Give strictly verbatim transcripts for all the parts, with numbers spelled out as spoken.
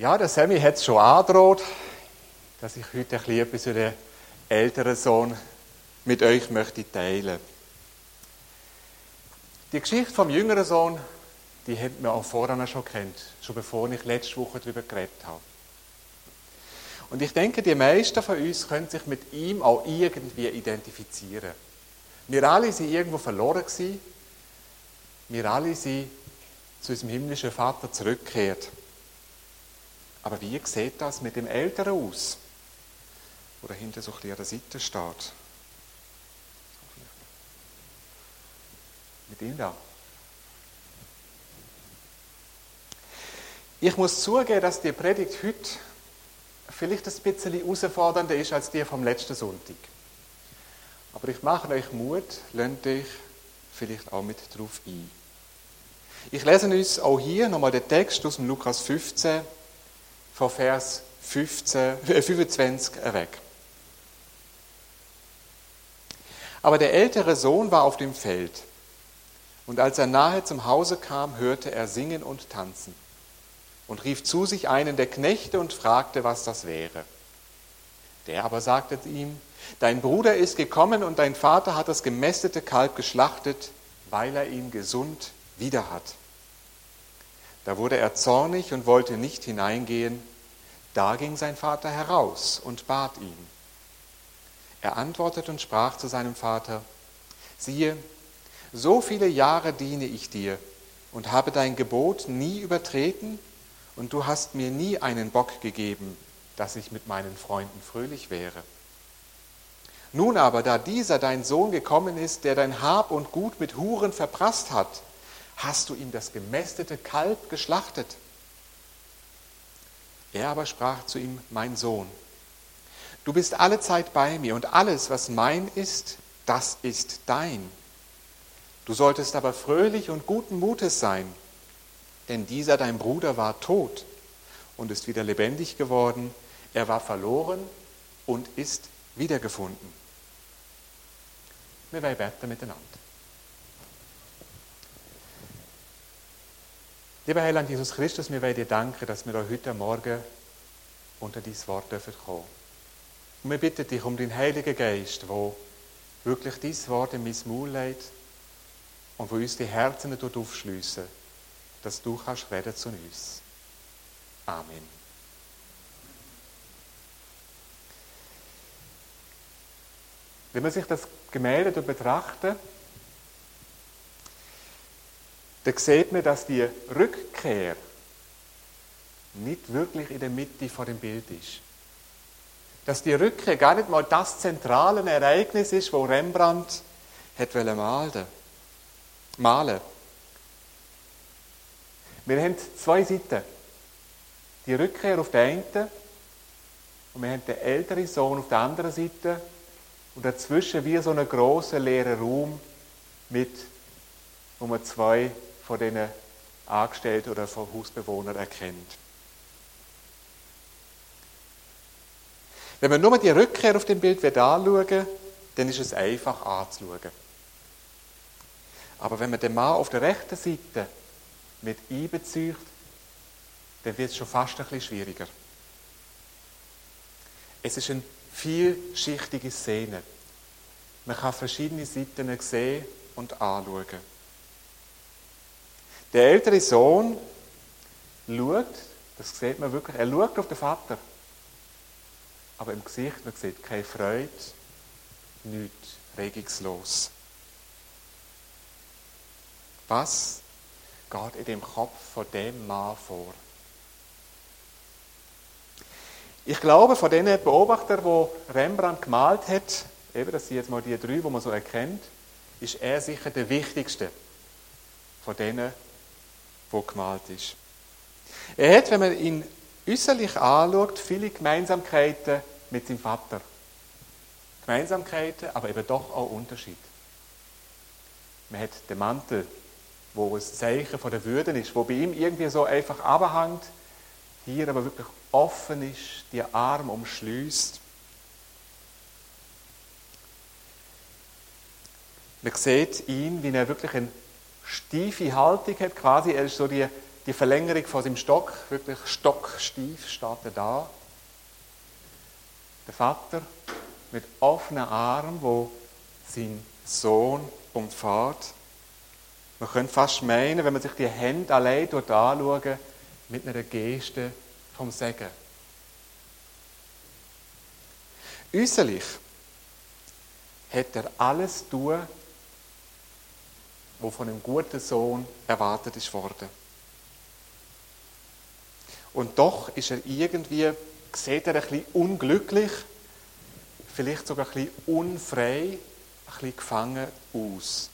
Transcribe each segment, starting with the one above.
Ja, der Sammy hat es schon angedroht, dass ich heute ein bisschen etwas über den älteren Sohn mit euch möchte teilen. Die Geschichte vom jüngeren Sohn, die hat man auch vorher schon kennt, schon bevor ich letzte Woche darüber geredet habe. Und ich denke, die meisten von uns können sich mit ihm auch irgendwie identifizieren. Wir alle sind irgendwo verloren gewesen. Wir alle sind zu unserem himmlischen Vater zurückgekehrt. Aber wie sieht das mit dem Älteren aus? Oder hinter so ein bisschen an der Seite steht. Mit ihm da. Ich muss zugeben, dass die Predigt heute vielleicht ein bisschen herausfordernder ist als die vom letzten Sonntag. Aber ich mache euch Mut, lasst euch vielleicht auch mit drauf ein. Ich lese uns auch hier nochmal den Text aus dem Lukas fünfzehn, von Vers fünfzehn, fünfundzwanzig weg. Aber der ältere Sohn war auf dem Feld, und als er nahe zum Hause kam, hörte er singen und tanzen und rief zu sich einen der Knechte und fragte, was das wäre. Der aber sagte ihm: Dein Bruder ist gekommen und dein Vater hat das gemästete Kalb geschlachtet, weil er ihn gesund wieder hat. Da wurde er zornig und wollte nicht hineingehen. Da ging sein Vater heraus und bat ihn. Er antwortete und sprach zu seinem Vater: Siehe, so viele Jahre diene ich dir und habe dein Gebot nie übertreten, und du hast mir nie einen Bock gegeben, dass ich mit meinen Freunden fröhlich wäre. Nun aber, da dieser dein Sohn gekommen ist, der dein Hab und Gut mit Huren verprasst hat, hast du ihm das gemästete Kalb geschlachtet. Er aber sprach zu ihm: Mein Sohn, du bist alle Zeit bei mir, und alles, was mein ist, das ist dein. Du solltest aber fröhlich und guten Mutes sein, denn dieser dein Bruder war tot und ist wieder lebendig geworden. Er war verloren und ist wiedergefunden. Wir wollen beten miteinander. Lieber Heiland Jesus Christus, wir wollen dir danken, dass wir heute Morgen unter dein Wort dürfen kommen. Und wir bitten dich um den Heiligen Geist, der wirklich dein Wort in mein Maul legt und wo uns die Herzen aufschliessen, dass du kannst reden zu uns. Amen. Wenn man sich das Gemälde betrachtet, dann sieht man, dass die Rückkehr nicht wirklich in der Mitte von dem Bild ist. Dass die Rückkehr gar nicht mal das zentrale Ereignis ist, wo Rembrandt hat malen malen. Wir haben zwei Seiten. Die Rückkehr auf der einen und wir haben den älteren Sohn auf der anderen Seite und dazwischen wie so einen grossen leeren Raum mit, wo man zwei von diesen Angestellten oder von Hausbewohnern erkennt. Wenn man nur die Rückkehr auf dem Bild anschauen, dann ist es einfach anzuschauen. Aber wenn man den Mann auf der rechten Seite mit einbezieht, dann wird es schon fast ein bisschen schwieriger. Es ist eine vielschichtige Szene. Man kann verschiedene Seiten sehen und anschauen. Der ältere Sohn schaut, das sieht man wirklich, er schaut auf den Vater. Aber im Gesicht, man sieht keine Freude, nichts, regungslos. Was geht in dem Kopf von dem Mann vor? Ich glaube, von den Beobachtern, die Rembrandt gemalt hat, eben, das sind jetzt mal die drei, die man so erkennt, ist er sicher der wichtigste von denen, der gemalt ist. Er hat, wenn man ihn äußerlich anschaut, viele Gemeinsamkeiten mit seinem Vater. Gemeinsamkeiten, aber eben doch auch Unterschied. Man hat den Mantel, wo ein Zeichen von der Würde ist, wo bei ihm irgendwie so einfach abhängt, hier aber wirklich offen ist, die Arme umschließt. Man sieht ihn, wie er wirklich eine steife Haltung hat, quasi er ist so die die Verlängerung von seinem Stock, wirklich stocksteif steht er da. Der Vater mit offenen Armen, wo sein Sohn umfasst. Man könnte fast meinen, wenn man sich die Hände allein anschaut, mit einer Geste vom Segen. Äußerlich hat er alles tun, was von einem guten Sohn erwartet ist worden. Und doch ist er irgendwie, sieht er ein bisschen unglücklich, vielleicht sogar ein bisschen unfrei, ein bisschen gefangen aus.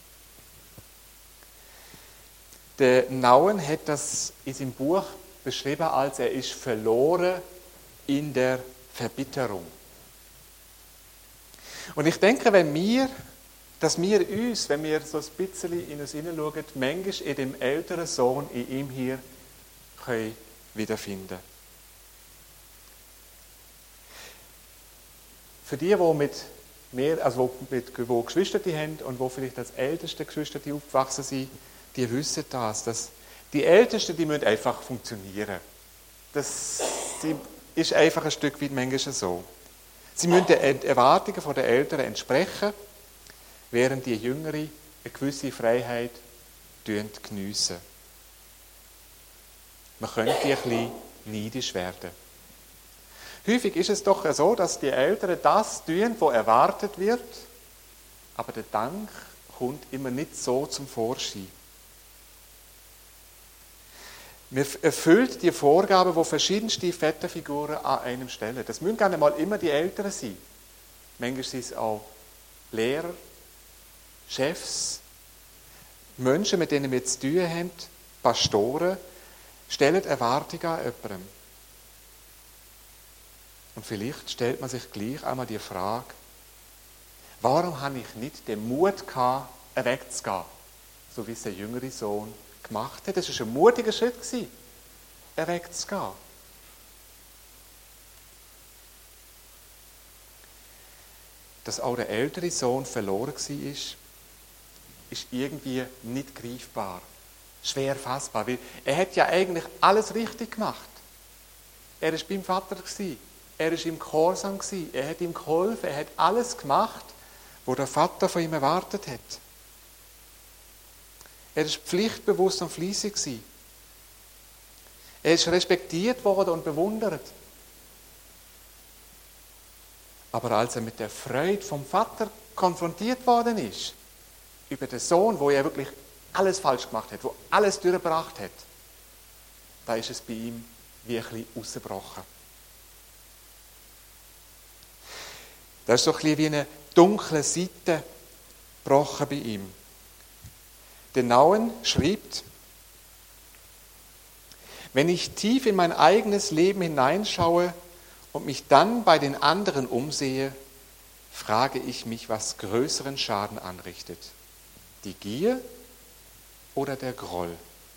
Der Nauen hat das in seinem Buch beschrieben, als er ist verloren in der Verbitterung. Und ich denke, wenn wir, dass wir uns, wenn wir so ein bisschen in uns hineinschauen, manchmal in dem älteren Sohn, in ihm hier, können wiederfinden. Für die, die mit mehr, also mit, wo Geschwister haben und wo vielleicht als älteste Geschwister aufgewachsen sind, die wissen das, dass die Ältesten, die müssen einfach funktionieren. Das ist einfach ein Stück weit manchmal so. Sie müssen den Erwartungen der Älteren entsprechen, während die Jüngeren eine gewisse Freiheit geniessen. Man könnte ein bisschen neidisch werden. Häufig ist es doch so, dass die Älteren das tun, was erwartet wird, aber der Dank kommt immer nicht so zum Vorschein. Man erfüllt die Vorgaben, die verschiedenste Väterfiguren an einem stellen. Das müssen gar nicht mal immer die Älteren sein. Manchmal sind es auch Lehrer, Chefs, Menschen, mit denen wir zu tun haben, Pastoren, stellen Erwartungen an jemandem. Und vielleicht stellt man sich gleich einmal die Frage, warum habe ich nicht den Mut gehabt, wegzugehen, so wie es der jüngere Sohn gemacht hat. Das war ein mutiger Schritt, wegzugehen. Dass auch der ältere Sohn verloren war, ist, ist irgendwie nicht greifbar, schwer fassbar, weil er hat ja eigentlich alles richtig gemacht. Er war beim Vater, er war im Gehorsam, er hat ihm geholfen, er hat alles gemacht, was der Vater von ihm erwartet hat. Er war pflichtbewusst und fleissig. Er ist respektiert worden und bewundert. Aber als er mit der Freude vom Vater konfrontiert worden ist, über den Sohn, wo er wirklich alles falsch gemacht hat, wo alles durchgebracht hat, da ist es bei ihm wie ein bisschen rausgebrochen. Da ist so ein bisschen wie eine dunkle Seite gebrochen bei ihm. Der Nauen schreibt, wenn ich tief in mein eigenes Leben hineinschaue und mich dann bei den anderen umsehe, frage ich mich, was größeren Schaden anrichtet. Die Gier oder der Groll?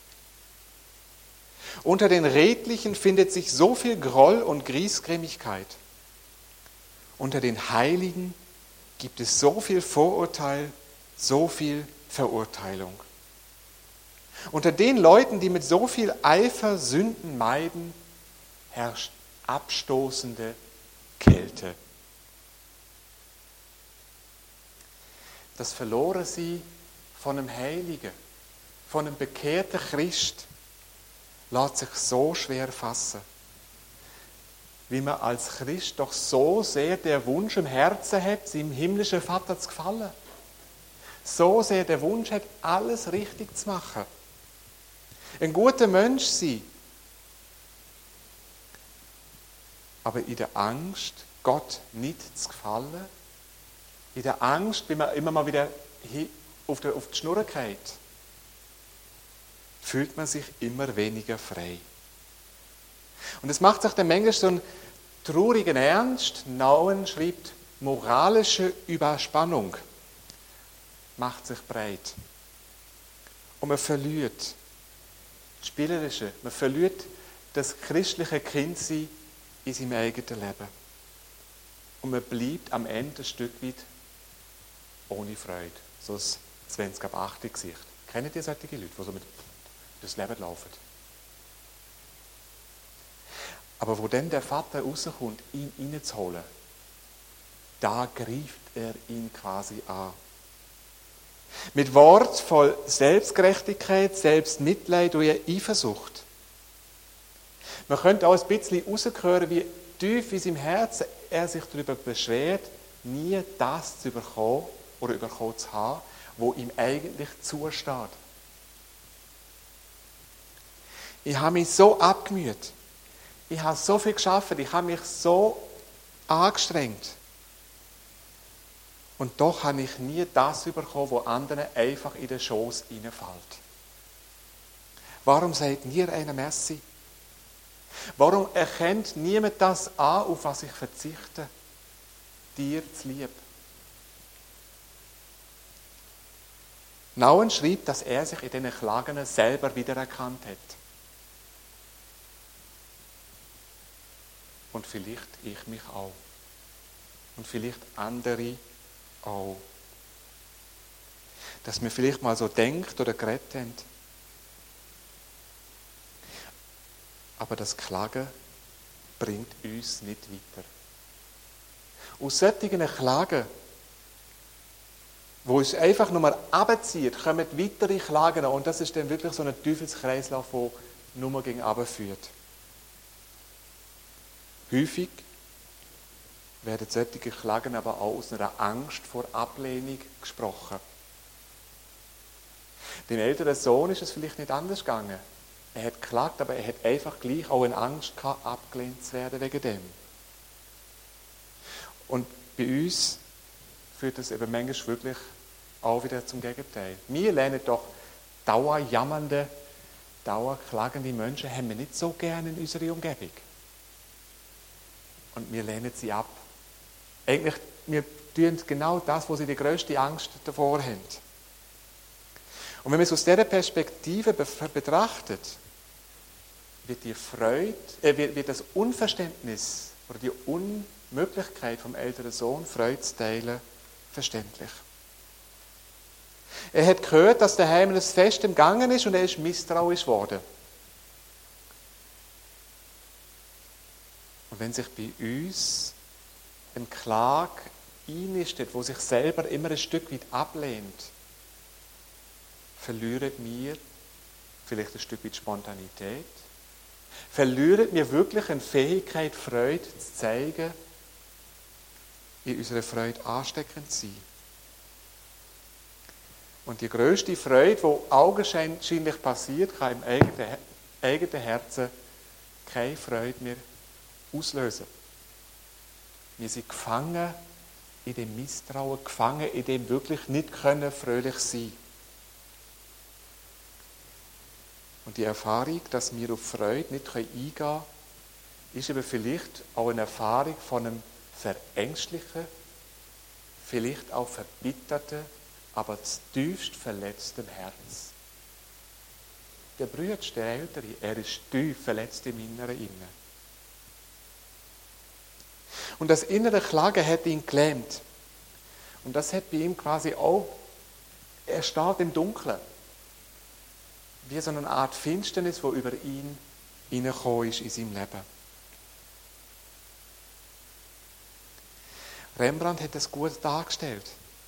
Unter den Redlichen findet sich so viel Groll und Griesgrämigkeit. Unter den Heiligen gibt es so viel Vorurteil, so viel Verurteilung. Unter den Leuten, die mit so viel Eifer Sünden meiden, herrscht abstoßende Kälte. Das Verlorensein von einem Heiligen, von einem bekehrten Christ, lässt sich so schwer fassen. Wie man als Christ doch so sehr der Wunsch im Herzen hat, seinem himmlischen Vater zu gefallen. So sehr der Wunsch hat, alles richtig zu machen. Ein guter Mensch sein. Aber in der Angst, Gott nicht zu gefallen, in der Angst, wie man immer mal wieder auf die, auf die Schnur geht, fühlt man sich immer weniger frei. Und es macht sich dann manchmal so einen traurigen Ernst. Nauen schreibt, moralische Überspannung macht sich breit. Und man verliert das Spielerische, man verliert das christliche Kindsein in seinem eigenen Leben. Und man bleibt am Ende ein Stück weit ohne Freude. So ein zwanzig ab acht Gesicht. Kennt ihr solche Leute, die so mit durchs Leben laufen? Aber wo dann der Vater rauskommt, ihn reinzuholen, da greift er ihn quasi an. Mit Wort voll Selbstgerechtigkeit, Selbstmitleid und Eifersucht. Man könnte auch ein bisschen raushören, wie tief in seinem Herzen er sich darüber beschwert, nie das zu bekommen oder bekommen zu haben, wo ihm eigentlich zusteht. Ich habe mich so abgemüht. Ich habe so viel geschafft. Ich habe mich so angestrengt. Und doch habe ich nie das bekommen, was anderen einfach in den Schoß hineinfällt. Warum sagt nie einer Merci? Warum erkennt niemand das an, auf was ich verzichte, dir zu lieb? Nauen schreibt, dass er sich in diesen Klagen selber wiedererkannt hat. Und vielleicht ich mich auch. Und vielleicht andere auch. Dass wir vielleicht mal so denkt oder geredet haben. Aber das Klagen bringt uns nicht weiter. Aus solchen Klagen, wo es einfach nur runterzieht, kommen weitere Klagen an. Und das ist dann wirklich so ein Teufelskreislauf, der nur gegen runter führt. Häufig werden solche Klagen aber auch aus einer Angst vor Ablehnung gesprochen. Dem älteren Sohn ist es vielleicht nicht anders gegangen. Er hat geklagt, aber er hat einfach gleich auch eine Angst gehabt, abgelehnt zu werden wegen dem. Und bei uns führt das eben manchmal wirklich auch wieder zum Gegenteil. Wir lernen doch dauerjammernde, dauerklagende Menschen haben wir nicht so gerne in unserer Umgebung. Und wir lehnen sie ab. Eigentlich, wir tun genau das, wo sie die grösste Angst davor haben. Und wenn man es aus dieser Perspektive betrachtet, wird die Freude, äh, wird, wird das Unverständnis oder die Unmöglichkeit vom älteren Sohn, Freude zu teilen, verständlich. Er hat gehört, dass daheim ein Fest im Gange ist und er ist misstrauisch geworden. Und wenn sich bei uns eine Klage einnistet, wo sich selber immer ein Stück weit ablehnt, verlieren wir vielleicht ein Stück weit Spontanität, verlieren wir wirklich eine Fähigkeit, Freude zu zeigen, in unserer Freude ansteckend zu sein. Und die grösste Freude, die augenscheinlich passiert, kann im eigenen, eigenen Herzen keine Freude mehr auslösen. Wir sind gefangen in dem Misstrauen, gefangen in dem wirklich nicht können fröhlich sein. Und die Erfahrung, dass wir auf Freude nicht eingehen können, ist eben vielleicht auch eine Erfahrung von einem verängstlichen, vielleicht auch verbitterten, aber zutiefst verletztem Herz. Der Bruder, der Ältere, er ist tief verletzt im Inneren innen. Und das innere Klagen hat ihn gelähmt. Und das hat bei ihm quasi auch, er steht im Dunkeln. Wie so eine Art Finsternis, die über ihn hineingekommen ist in seinem Leben. Rembrandt hat das gut dargestellt.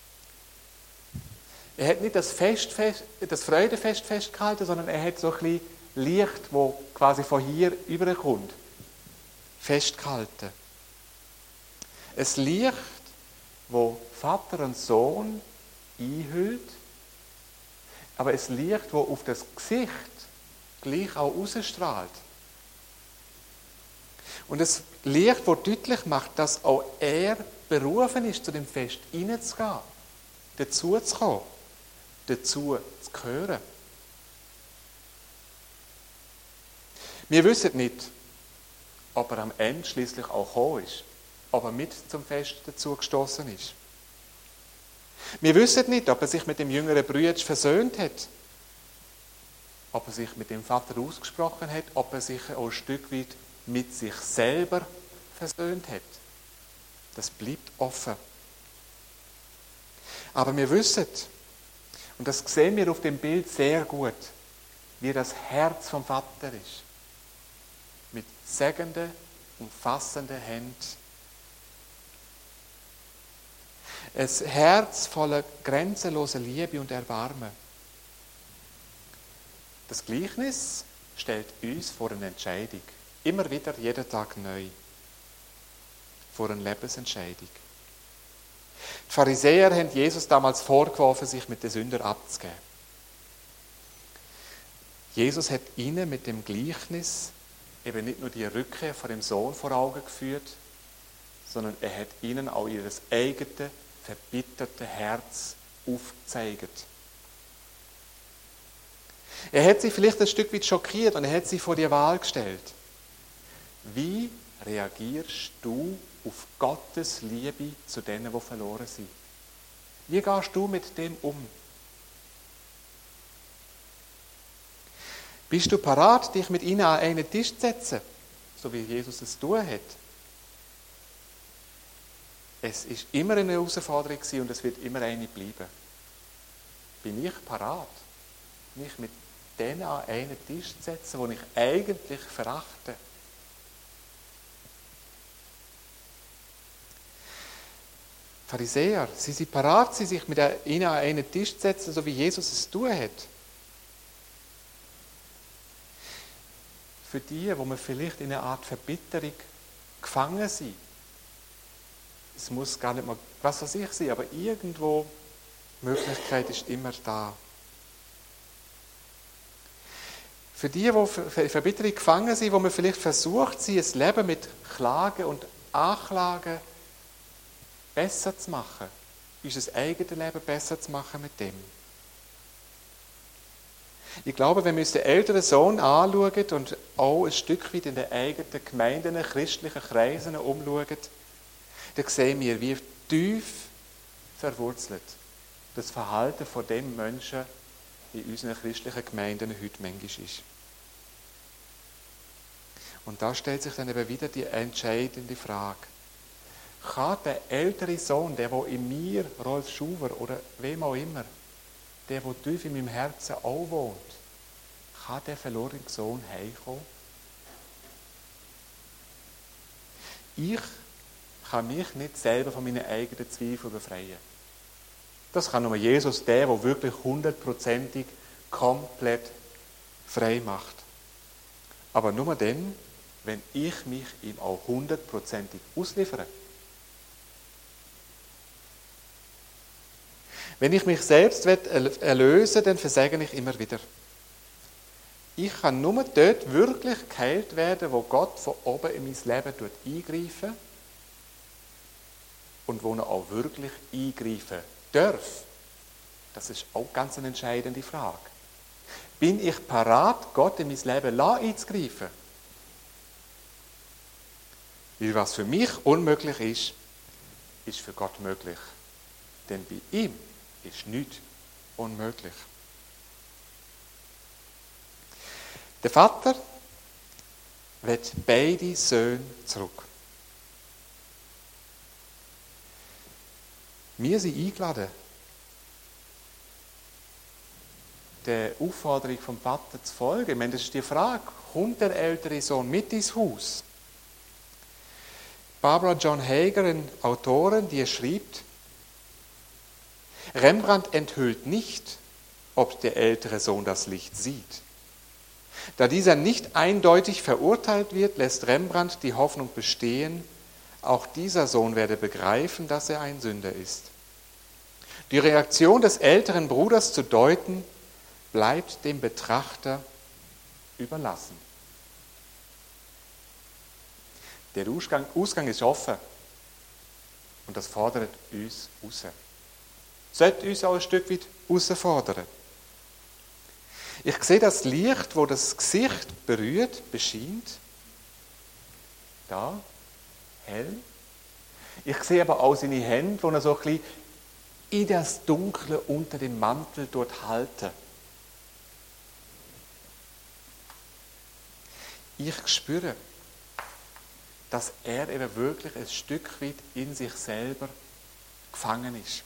Er hat nicht das, Fest, fest, das Freudefest festgehalten, sondern er hat so ein bisschen Licht, das quasi von hier überkommt, festgehalten. Ein Licht, das Vater und Sohn einhüllt, aber ein Licht, das auf das Gesicht gleich auch rausstrahlt. Und ein Licht, das deutlich macht, dass auch er berufen ist, zu dem Fest hineinzugehen, dazu zu kommen, dazu zu gehören. Wir wissen nicht, ob er am Ende schließlich auch gekommen ist, ob er mit zum Fest dazu gestoßen ist. Wir wissen nicht, ob er sich mit dem jüngeren Bruder versöhnt hat, ob er sich mit dem Vater ausgesprochen hat, ob er sich auch ein Stück weit mit sich selber versöhnt hat. Das bleibt offen. Aber wir wissen, und das sehen wir auf dem Bild sehr gut, wie das Herz vom Vater ist. mit segenden, umfassenden Händen. Ein Herz voller grenzenloser Liebe und Erbarmen. Das Gleichnis stellt uns vor eine Entscheidung. Immer wieder, jeden Tag neu. Vor eine Lebensentscheidung. Die Pharisäer haben Jesus damals vorgeworfen, sich mit den Sündern abzugeben. Jesus hat ihnen mit dem Gleichnis eben nicht nur die Rückkehr von dem Sohn vor Augen geführt, sondern er hat ihnen auch ihr eigenes, verbittertes Herz aufgezeigt. Er hat sie vielleicht ein Stück weit schockiert und er hat sie vor die Wahl gestellt. Wie reagierst du auf Gottes Liebe zu denen, die verloren sind? Wie gehst du mit dem um? Bist du parat, dich mit ihnen an einen Tisch zu setzen, so wie Jesus es tun hat? Es ist immer eine Herausforderung und es wird immer eine bleiben. Bin ich parat, mich mit denen an einen Tisch zu setzen, die ich eigentlich verachte? Pharisäer, sie sind parat, sie sich mit ihnen an einen Tisch zu setzen, so wie Jesus es tun hat. Für die, wo man vielleicht in einer Art Verbitterung gefangen sind. Es muss gar nicht mal was weiß ich sein, aber irgendwo die Möglichkeit ist immer da. Für die, die in Verbitterung gefangen sind, wo man vielleicht versucht, sie ein Leben mit Klagen und Anklagen besser zu machen, unser eigenes Leben besser zu machen mit dem. Ich glaube, wenn wir uns den älteren Sohn anschauen und auch ein Stück weit in den eigenen Gemeinden, christlichen Kreisen umschauen, dann sehen wir, wie tief verwurzelt das Verhalten von dem Menschen in unseren christlichen Gemeinden heute manchmal ist. Und da stellt sich dann eben wieder die entscheidende Frage. Kann der ältere Sohn, der, der in mir, Rolf Schuwer oder wem auch immer, der, der tief in meinem Herzen auch wohnt, kann der verlorene Sohn heimkommen? Ich kann mich nicht selber von meinen eigenen Zweifeln befreien. Das kann nur Jesus, der, der wirklich hundertprozentig komplett frei macht. Aber nur dann, wenn ich mich ihm auch hundertprozentig ausliefere. Wenn ich mich selbst erlösen will, dann versage ich immer wieder. Ich kann nur dort wirklich geheilt werden, wo Gott von oben in mein Leben eingreifen und wo er auch wirklich eingreifen darf. Das ist auch ganz eine entscheidende Frage. Bin ich parat, Gott in mein Leben einzugreifen? Weil was für mich unmöglich ist, ist für Gott möglich. Denn bei ihm ist nichts unmöglich. Der Vater will beide Söhne zurück. Wir sind eingeladen, der Aufforderung vom Vater zu folgen. Ich meine, das ist die Frage, kommt der ältere Sohn mit ins Haus? Barbara John Hager, eine Autorin, die schreibt, Rembrandt enthüllt nicht, ob der ältere Sohn das Licht sieht. Da dieser nicht eindeutig verurteilt wird, lässt Rembrandt die Hoffnung bestehen, auch dieser Sohn werde begreifen, dass er ein Sünder ist. Die Reaktion des älteren Bruders zu deuten, bleibt dem Betrachter überlassen. Der Ausgang, Ausgang ist offen und das fordert uns raus. Sollte uns auch ein Stück weit herausfordern. Ich sehe das Licht, wo das Gesicht berührt, bescheint. Da, hell. Ich sehe aber auch seine Hände, wo er so ein bisschen in das Dunkle unter dem Mantel dort halten. Ich spüre, dass er eben wirklich ein Stück weit in sich selber gefangen ist.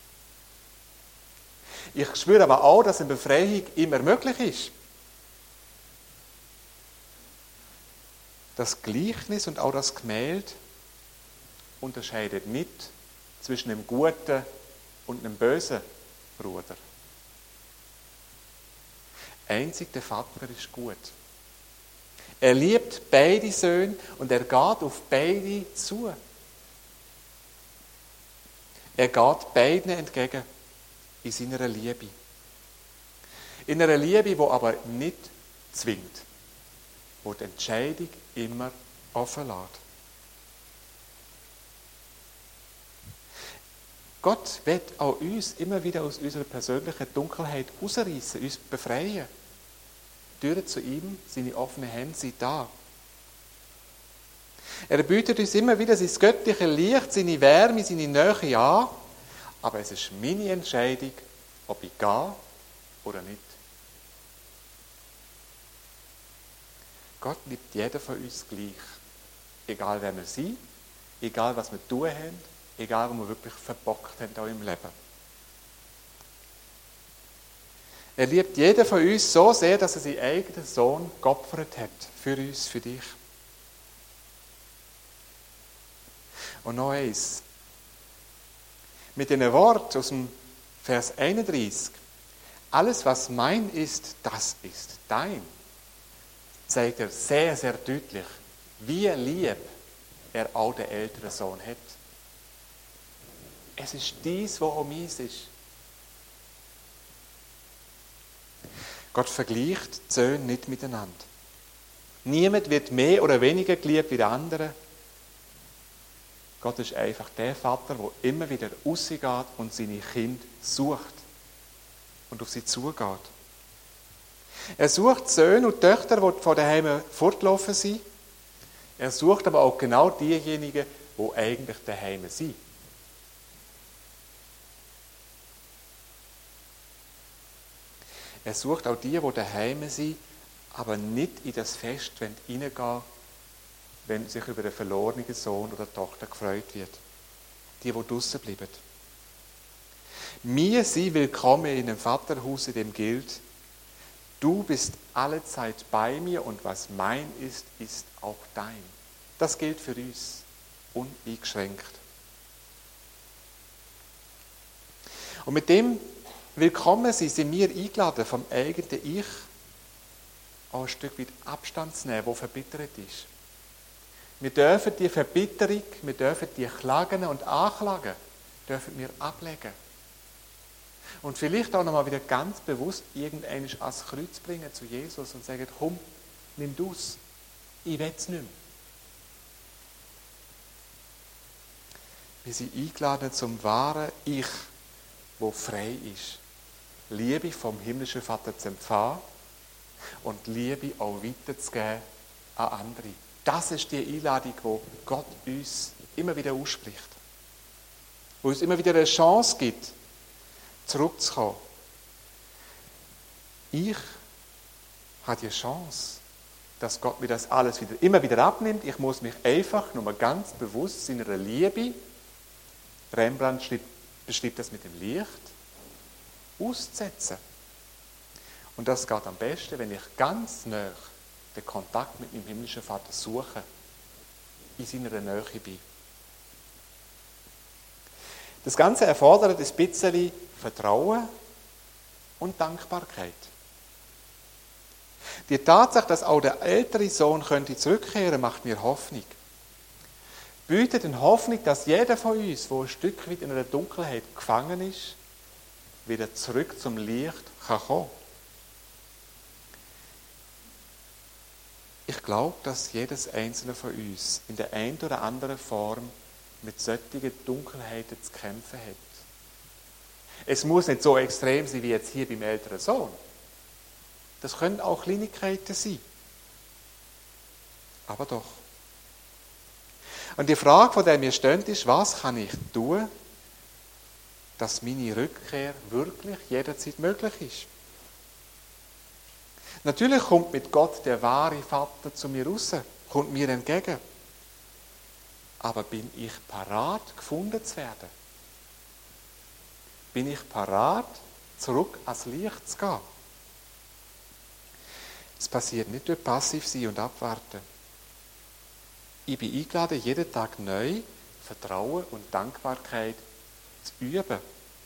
Ich spüre aber auch, dass eine Befreiung immer möglich ist. Das Gleichnis und auch das Gemälde unterscheidet nicht zwischen einem guten und einem bösen Bruder. Einzig der Vater ist gut. Er liebt beide Söhne und er geht auf beide zu. Er geht beiden entgegen in seiner Liebe. In einer Liebe, die aber nicht zwingt, wo die Entscheidung immer offen lässt. Gott will auch uns immer wieder aus unserer persönlichen Dunkelheit rausreißen, uns befreien. Die Türen zu ihm, seine offenen Hände sind da. Er bietet uns immer wieder sein göttliche Licht, seine Wärme, seine Nähe an. Aber es ist meine Entscheidung, ob ich gehe oder nicht. Gott liebt jeden von uns gleich. Egal wer wir sind, egal was wir tun haben, egal wo wir wirklich verbockt haben auch im Leben. Er liebt jeden von uns so sehr, dass er seinen eigenen Sohn geopfert hat. Für uns, für dich. Und noch eins. Mit den Worten aus dem Vers einunddreißig. Alles, was mein ist, das ist dein. Zeigt er sehr, sehr deutlich, wie lieb er auch den älteren Sohn hat. Es ist dies, was auch meins ist. Gott vergleicht die Söhne nicht miteinander. Niemand wird mehr oder weniger geliebt wie der andere. Gott ist einfach der Vater, der immer wieder rausgeht und seine Kinder sucht und auf sie zugeht. Er sucht Söhne und Töchter, die von daheim fortgelaufen sind. Er sucht aber auch genau diejenigen, die eigentlich daheim sind. Er sucht auch die, die daheim sind, aber nicht in das Fest hineingehen, wenn sich über den verlorenen Sohn oder Tochter gefreut wird. Die, die draussen bleiben. Wir sind willkommen in einem Vaterhaus, in dem gilt, du bist alle Zeit bei mir und was mein ist, ist auch dein. Das gilt für uns, uneingeschränkt. Und mit dem Willkommen sein, sind wir eingeladen, vom eigenen Ich auch ein Stück weit Abstand zu nehmen, das verbittert ist. Wir dürfen die Verbitterung, wir dürfen die Klagen und Anklagen dürfen wir ablegen. Und vielleicht auch nochmal wieder ganz bewusst irgendeines ans Kreuz bringen zu Jesus und sagen, komm, nimm du's, ich will es nicht mehr. Wir sind eingeladen zum wahren Ich, wo frei ist. Liebe vom himmlischen Vater zu empfangen und Liebe auch weiterzugeben an andere. Das ist die Einladung, die Gott uns immer wieder ausspricht. Wo uns immer wieder eine Chance gibt, zurückzukommen. Ich habe die Chance, dass Gott mir das alles wieder, immer wieder abnimmt. Ich muss mich einfach nur mal ganz bewusst seiner Liebe, Rembrandt beschreibt das mit dem Licht, auszusetzen. Und das geht am besten, wenn ich ganz nah den Kontakt mit meinem himmlischen Vater suche, in seiner Nähe bin. Das Ganze erfordert ein bisschen Vertrauen und Dankbarkeit. Die Tatsache, dass auch der ältere Sohn könnte zurückkehren, macht mir Hoffnung. Bietet eine Hoffnung, dass jeder von uns, der ein Stück weit in einer Dunkelheit gefangen ist, wieder zurück zum Licht kann kommen. Ich glaube, dass jedes einzelne von uns in der einen oder anderen Form mit solchen Dunkelheiten zu kämpfen hat. Es muss nicht so extrem sein wie jetzt hier beim älteren Sohn. Das können auch Kleinigkeiten sein. Aber doch. Und die Frage, vor der wir stehen, ist, was kann ich tun, dass meine Rückkehr wirklich jederzeit möglich ist? Natürlich kommt mit Gott der wahre Vater zu mir raus, kommt mir entgegen. Aber bin ich parat, gefunden zu werden? Bin ich parat, zurück ans Licht zu gehen? Es passiert nicht durch passiv sein und abwarten. Ich bin eingeladen, jeden Tag neu Vertrauen und Dankbarkeit zu üben.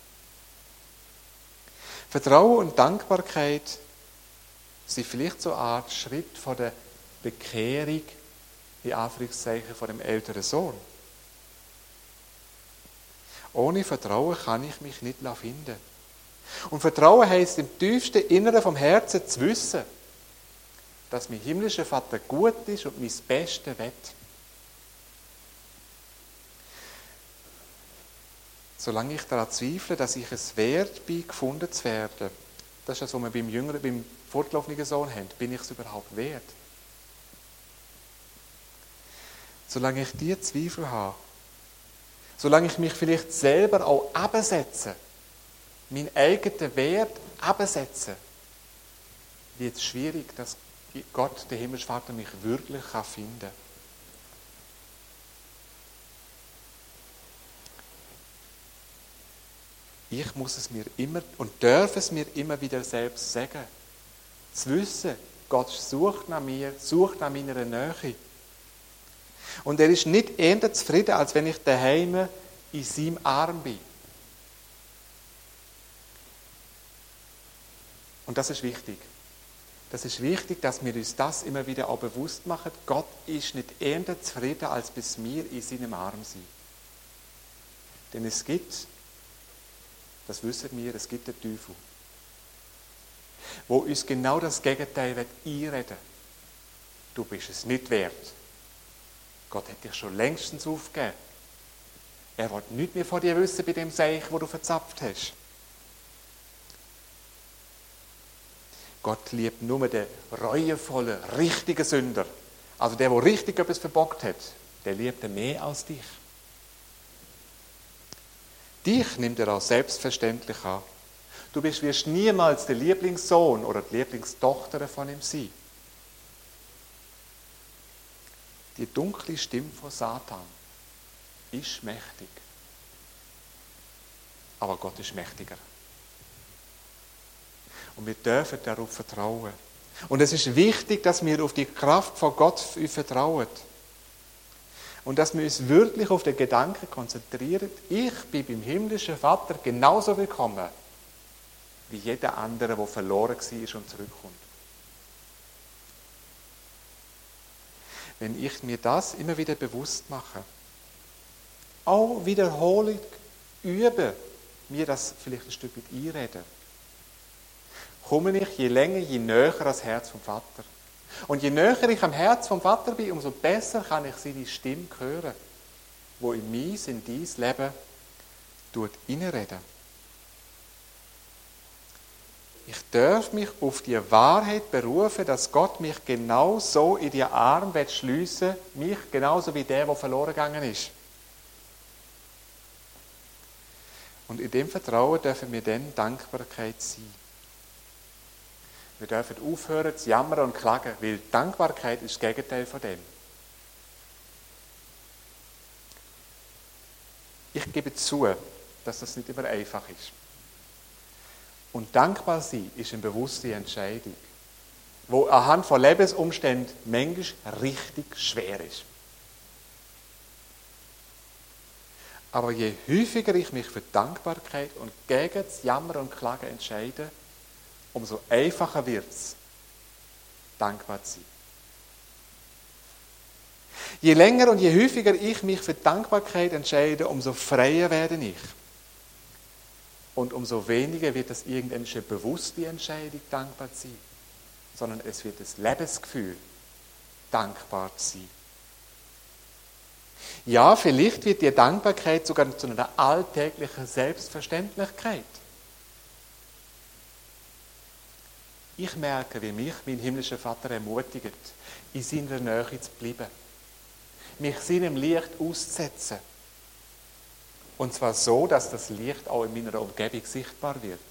Vertrauen und Dankbarkeit sind vielleicht so eine Art Schritt von der Bekehrung, in Anführungszeichen, von dem älteren Sohn. Ohne Vertrauen kann ich mich nicht finden. Und Vertrauen heisst im tiefsten Inneren vom Herzen zu wissen, dass mein himmlischer Vater gut ist und mein Bestes will. Solange ich daran zweifle, dass ich es wert bin, gefunden zu werden, das ist das, was wir beim jüngeren, beim fortlaufenden Sohn haben, bin ich es überhaupt wert? Solange ich diese Zweifel habe, solange ich mich vielleicht selber auch absetze, meinen eigenen Wert absetze, wird es schwierig, dass Gott, der himmlische Vater, mich wirklich finden kann. Ich muss es mir immer und darf es mir immer wieder selbst sagen. Zu wissen, Gott sucht nach mir, sucht nach meiner Nähe. Und er ist nicht eher zufrieden, als wenn ich daheim in seinem Arm bin. Und das ist wichtig. Das ist wichtig, dass wir uns das immer wieder auch bewusst machen. Gott ist nicht eher zufrieden, als bis wir in seinem Arm sind. Denn es gibt, das wissen wir, es gibt den Teufel, wo uns genau das Gegenteil einreden will. Du bist es nicht wert. Gott hat dich schon längstens aufgegeben. Er will nichts mehr von dir wissen bei dem Seich, wo du verzapft hast. Gott liebt nur den reuevollen, richtigen Sünder. Also der, der richtig etwas verbockt hat, der liebt er mehr als dich. Dich nimmt er auch selbstverständlich an. Du bist, wirst niemals der Lieblingssohn oder die Lieblingstochter von ihm sein. Die dunkle Stimme von Satan ist mächtig. Aber Gott ist mächtiger. Und wir dürfen darauf vertrauen. Und es ist wichtig, dass wir auf die Kraft von Gott vertrauen. Und dass wir uns wirklich auf den Gedanken konzentrieren, ich bin beim himmlischen Vater genauso willkommen, wie jeder andere, der verloren war und zurückkommt. Wenn ich mir das immer wieder bewusst mache, auch wiederholend übe, mir das vielleicht ein Stück weit einreden, komme ich je länger, je näher ans Herz vom Vater. Und je näher ich am Herz vom Vater bin, umso besser kann ich seine Stimme hören, wo in mein, in dein Leben tut hineinreden. Ich darf mich auf die Wahrheit berufen, dass Gott mich genau so in die Arme schliessen will, mich genauso wie der, der verloren gegangen ist. Und in dem Vertrauen dürfen wir dann Dankbarkeit sein. Wir dürfen aufhören zu jammern und klagen, weil Dankbarkeit ist das Gegenteil von dem. Ich gebe zu, dass das nicht immer einfach ist. Und dankbar sein ist eine bewusste Entscheidung, die anhand von Lebensumständen manchmal richtig schwer ist. Aber je häufiger ich mich für Dankbarkeit und gegen das Jammern und Klagen entscheide, umso einfacher wird es, dankbar zu sein. Je länger und je häufiger ich mich für Dankbarkeit entscheide, umso freier werde ich. Und umso weniger wird es irgendeine bewusste Entscheidung, dankbar zu sein, sondern es wird das Lebensgefühl, dankbar zu sein. Ja, vielleicht wird die Dankbarkeit sogar zu einer alltäglichen Selbstverständlichkeit. Ich merke, wie mich mein himmlischer Vater ermutigt, in seiner Nähe zu bleiben, mich seinem Licht auszusetzen. Und zwar so, dass das Licht auch in meiner Umgebung sichtbar wird.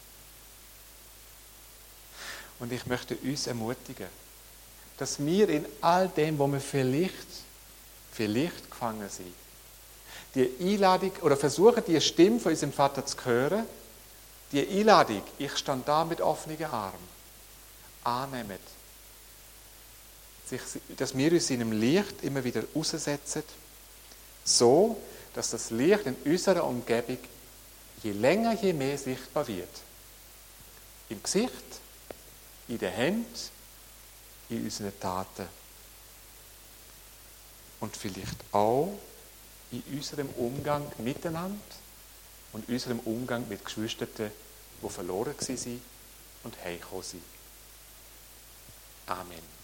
Und ich möchte uns ermutigen, dass wir in all dem, wo wir vielleicht, vielleicht gefangen sind, die Einladung oder versuchen, die Stimme von unserem Vater zu hören, die Einladung, ich stand da mit offenen Armen, annehmen, dass wir uns in einem Licht immer wieder aussetzen, so, dass das Licht in unserer Umgebung je länger, je mehr sichtbar wird. Im Gesicht, in den Händen, in unseren Taten. Und vielleicht auch in unserem Umgang miteinander und unserem Umgang mit Geschwistern, die verloren waren und heimgekommen sind. Amen.